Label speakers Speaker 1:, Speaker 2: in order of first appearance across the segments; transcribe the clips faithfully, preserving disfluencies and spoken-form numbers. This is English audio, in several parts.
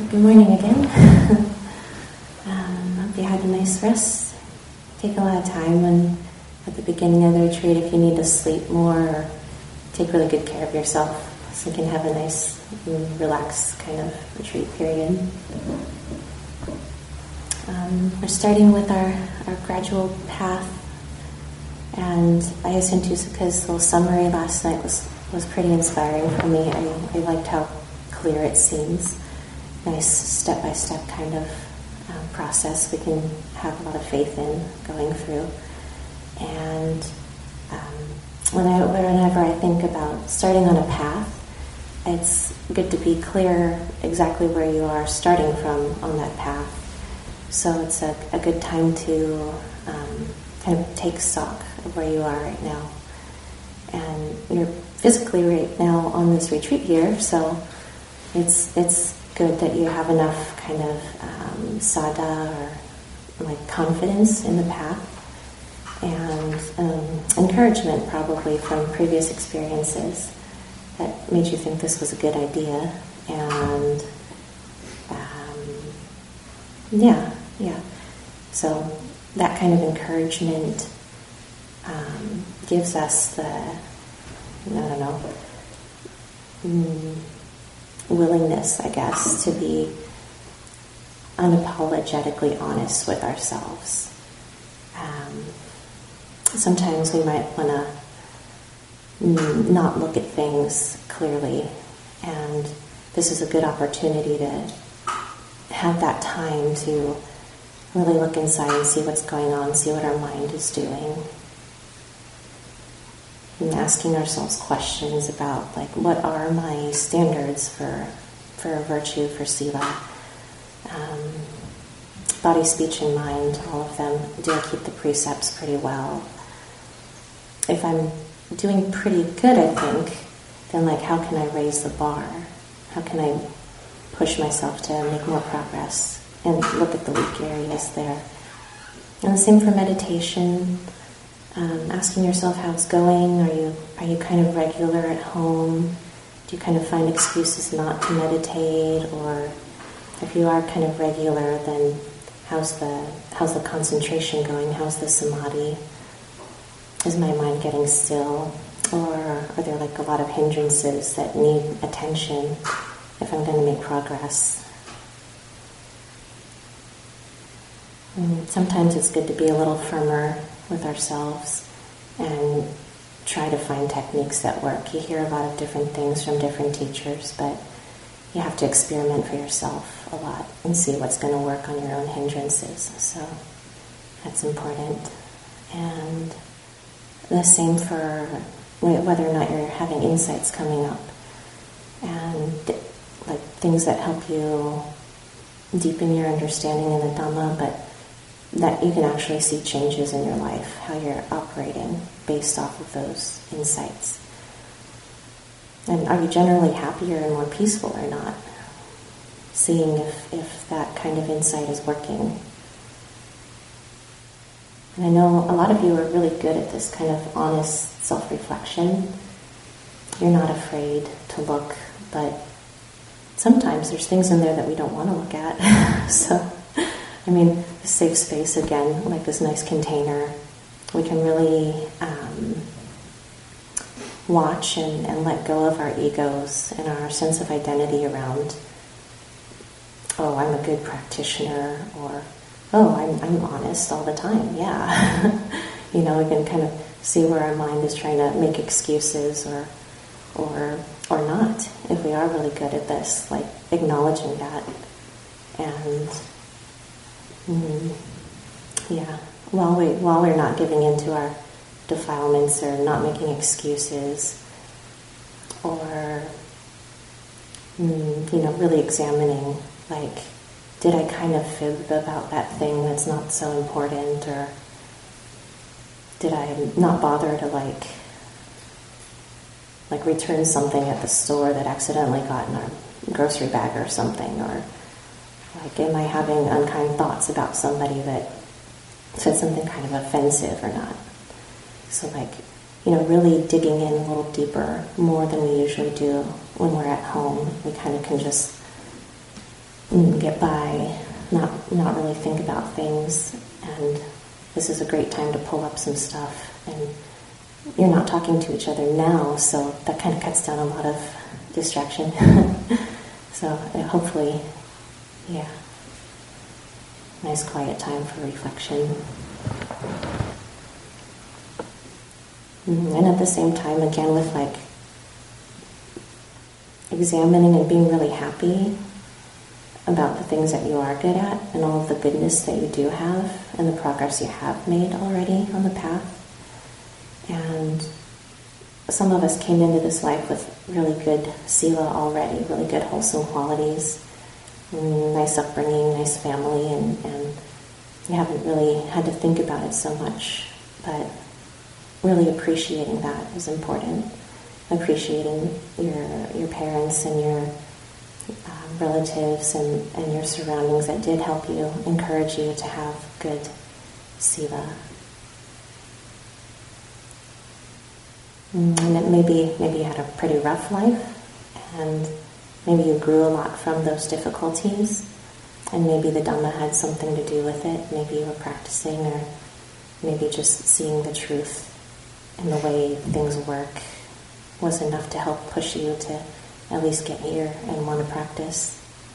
Speaker 1: So good morning again. um, hope you had a nice rest. Take a lot of time when at the beginning of the retreat if you need to sleep more or take really good care of yourself so you can have a nice, relaxed kind of retreat period. Um, we're starting with our, our gradual path, and Ayasuntusaka's little summary last night was, was pretty inspiring for me. I, I liked how clear it seems. Nice step-by-step kind of um, process we can have a lot of faith in going through. And um, when I, whenever I think about starting on a path, it's good to be clear exactly where you are starting from on that path. So it's a, a good time to um, kind of take stock of where you are right now. And you're physically right now on this retreat here, so it's it's good that you have enough kind of um, sada or like confidence in the path and um, encouragement probably from previous experiences that made you think this was a good idea. And um, yeah, yeah. So that kind of encouragement um, gives us the, I don't know, mm, willingness, I guess, to be unapologetically honest with ourselves. Um, sometimes we might want to mm, not look at things clearly, and this is a good opportunity to have that time to really look inside and see what's going on, see what our mind is doing. And asking ourselves questions about, like, what are my standards for for virtue, for sila? Um, body, speech, and mind, all of them. Do I keep the precepts pretty well? If I'm doing pretty good, I think, then, like, how can I raise the bar? How can I push myself to make more progress and look at the weak areas there? And the same for meditation. Um, asking yourself how it's going. Are you are you kind of regular at home? Do you kind of find excuses not to meditate? Or if you are kind of regular, then how's the how's the concentration going? How's the samadhi? Is my mind getting still? Or are there like a lot of hindrances that need attention if I'm going to make progress? And sometimes it's good to be a little firmer with ourselves and try to find techniques that work. You hear a lot of different things from different teachers, but you have to experiment for yourself a lot and see what's going to work on your own hindrances. So that's important. And the same for whether or not you're having insights coming up and like things that help you deepen your understanding in the Dhamma, but that you can actually see changes in your life, how you're operating based off of those insights. And are you generally happier and more peaceful or not? Seeing if, if that kind of insight is working. And I know a lot of you are really good at this kind of honest self-reflection. You're not afraid to look, but sometimes there's things in there that we don't want to look at. So I mean, a safe space, again, like this nice container, we can really um, watch and, and let go of our egos and our sense of identity around, oh, I'm a good practitioner, or, oh, I'm, I'm honest all the time, yeah. You know, we can kind of see where our mind is trying to make excuses or, or, or not, if we are really good at this, like acknowledging that and Mm, yeah, while we while we're not giving into our defilements or not making excuses, or mm, you know, really examining, like, did I kind of fib about that thing that's not so important, or did I not bother to like like return something at the store that accidentally got in our grocery bag or something, or like, am I having unkind thoughts about somebody that said something kind of offensive or not? So, like, you know, really digging in a little deeper, more than we usually do when we're at home. We kind of can just get by, not not really think about things, and this is a great time to pull up some stuff. And you're not talking to each other now, so that kind of cuts down a lot of distraction. So uh, hopefully, yeah, nice quiet time for reflection. And at the same time, again, with like examining and being really happy about the things that you are good at and all of the goodness that you do have and the progress you have made already on the path. And some of us came into this life with really good sila already, really good wholesome qualities, nice upbringing, nice family, and, and you haven't really had to think about it so much. But really appreciating that is important. Appreciating your your parents and your uh, relatives and, and your surroundings that did help you, encourage you to have good sila. And that maybe maybe you had a pretty rough life, and maybe you grew a lot from those difficulties, and maybe the Dhamma had something to do with it. Maybe you were practicing, or maybe just seeing the truth in the way things work was enough to help push you to at least get here and want to practice.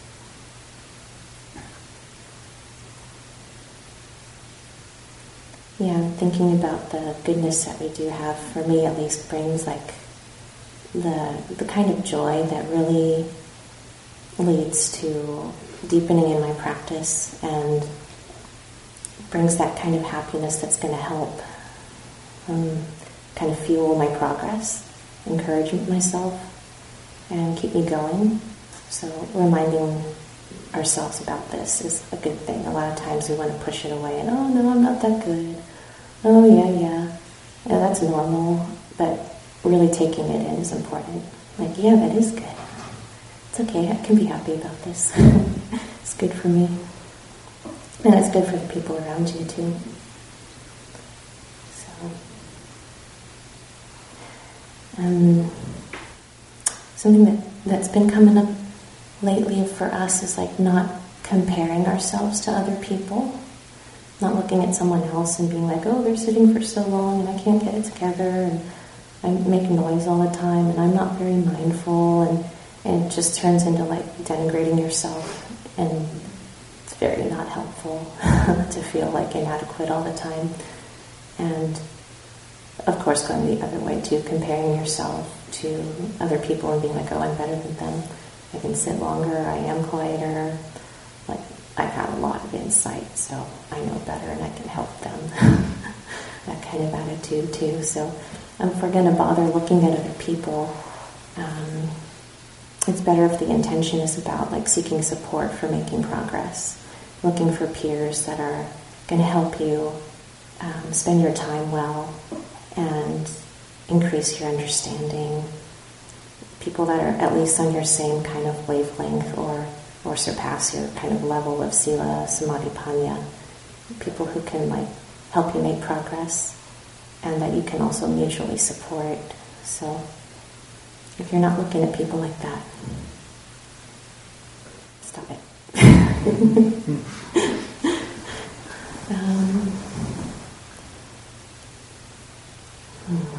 Speaker 1: Yeah, thinking about the goodness that we do have, for me at least, brings like the the kind of joy that really leads to deepening in my practice and brings that kind of happiness that's going to help um, kind of fuel my progress, encourage myself, and keep me going. So reminding ourselves about this is a good thing. A lot of times we want to push it away and, oh no, I'm not that good. Oh yeah, yeah. Yeah, that's normal. But really taking it in is important. Like, yeah, that is good. It's okay, I can be happy about this. It's good for me. And it's good for the people around you too. So, um, something that, that's been coming up lately for us is like not comparing ourselves to other people. Not looking at someone else and being like, oh, they're sitting for so long and I can't get it together and I make noise all the time and I'm not very mindful, and, and it just turns into like denigrating yourself, and it's very not helpful to feel like inadequate all the time. And of course going the other way too, comparing yourself to other people and being like, oh, I'm better than them. I can sit longer, I am quieter. Like, I've had a lot of insight, so I know better and I can help them. That kind of attitude too. So um, if we're going to bother looking at other people, um, it's better if the intention is about like seeking support for making progress, looking for peers that are going to help you um, spend your time well and increase your understanding. People that are at least on your same kind of wavelength, or or surpass your kind of level of sila, samadhi, panya. People who can like help you make progress and that you can also mutually support. So if you're not looking at people like that, stop it. um, hmm.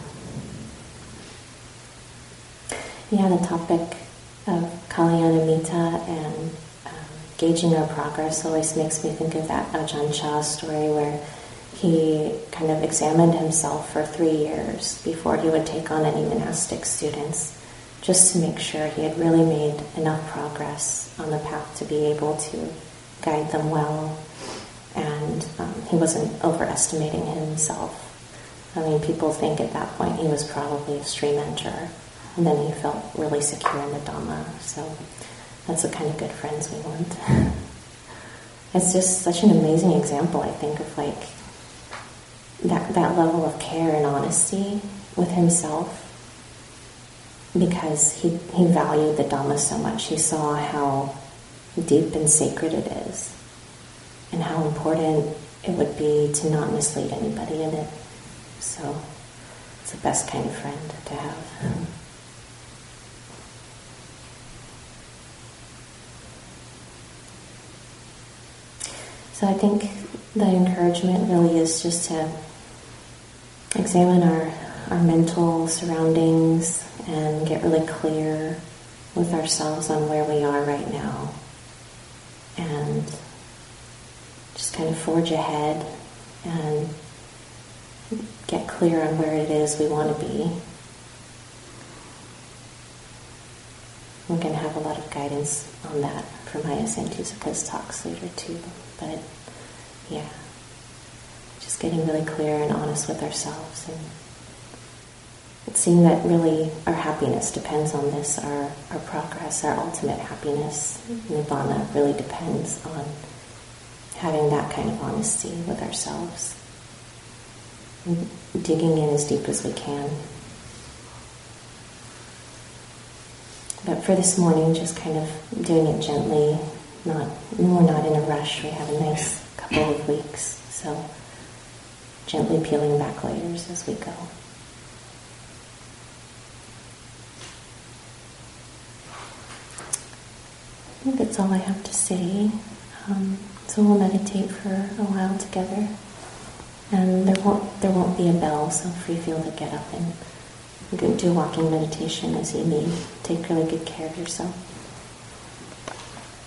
Speaker 1: Yeah, the topic of Kalyanamitta and um, gauging our progress always makes me think of that Ajahn Chah story where he kind of examined himself for three years before he would take on any monastic students, just to make sure he had really made enough progress on the path to be able to guide them well, and um, he wasn't overestimating himself. I mean, people think at that point he was probably a stream enter. And then he felt really secure in the Dhamma. So that's the kind of good friends we want. It's just such an amazing example, I think, of like that that level of care and honesty with himself, because he, he valued the Dhamma so much. He saw how deep and sacred it is, and how important it would be to not mislead anybody in it. So it's the best kind of friend to have. So I think the encouragement really is just to examine our, our mental surroundings and get really clear with ourselves on where we are right now. And just kind of forge ahead and get clear on where it is we want to be. We're going to have a lot of guidance on that from Maya Santussaka's talks later too. But yeah, just getting really clear and honest with ourselves, and seeing that really our happiness depends on this, our, our progress, our ultimate happiness, Nibbana, really depends on having that kind of honesty with ourselves, and digging in as deep as we can. But for this morning, just kind of doing it gently, not we're not in a rush. We have a nice couple of weeks, so gently peeling back layers as we go. I think that's all I have to say. Um, so we'll meditate for a while together, and there won't there won't be a bell, so free feel to get up and do walking meditation as you need. Take really good care of yourself.